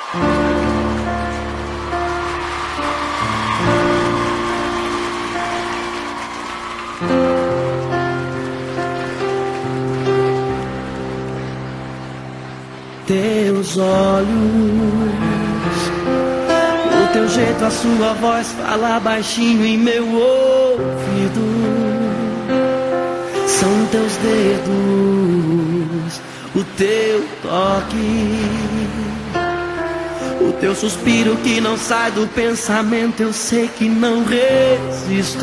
Teus olhos, o teu jeito, a sua voz fala baixinho em meu ouvido. São teus dedos, o teu toque, o teu suspiro que não sai do pensamento. Eu sei que não resisto.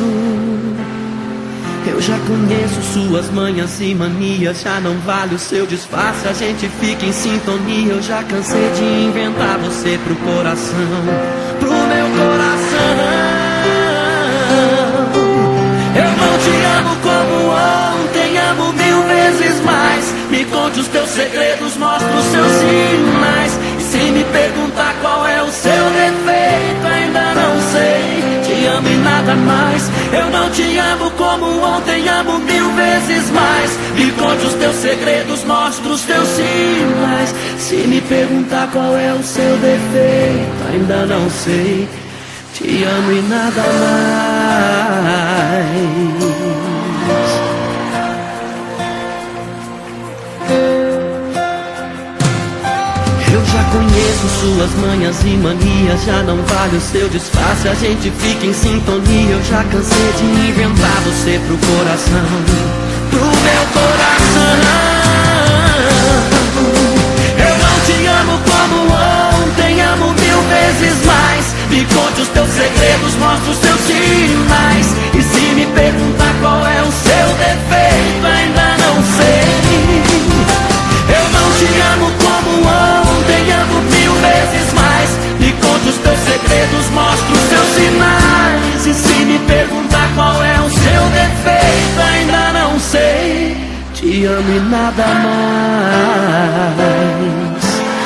Eu já conheço suas manhas e manias, já não vale o seu disfarce, a gente fica em sintonia. Eu já cansei de inventar você pro coração, pro meu coração. Eu não te amo como ontem, amo 1000 vezes mais. Me conte os teus segredos, mostra os seus sinais. E se me perguntar qual é o seu defeito, ainda não sei. Te amo e nada mais. Eu não te amo como ontem, amo 1000 vezes mais. Me conte os teus segredos, mostra os teus sinais. Se me perguntar qual é o seu defeito, ainda não sei. Te amo e nada mais. Eu já conheço suas manhas e manias, já não vale o seu disfarce, a gente fica em sintonia. Eu já cansei de inventar você pro coração, pro meu coração. Eu não te amo como ontem, amo 1000 vezes mais. Me conte os teus segredos, mostra os teus sinais. E se me perguntar qual é o seu defeito, ainda não sei. Eu não te amo como ontem, amo 1000 vezes mais. Me conte os teus segredos, mostra os teus sinais. E se me perguntar qual é o seu defeito, ainda não sei. Te amo e nada mais.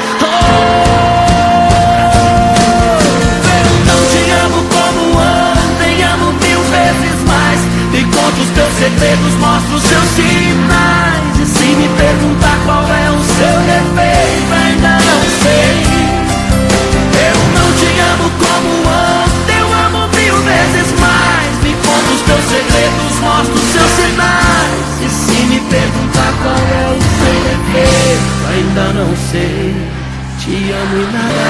Eu não te amo como ontem, amo 1000 vezes mais. Me conte os teus segredos, mostra os seus sinais. E se me perguntar qual é o seu defeito, ainda não sei. Eu não te amo como ontem, eu amo 1000 vezes mais. Me conta os teus segredos, mostra os seus sinais. E se me perguntar qual é o seu defeito, ainda não sei. Te amo e nada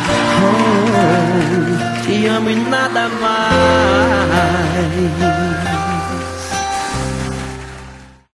mais. Oh, te amo e nada mais.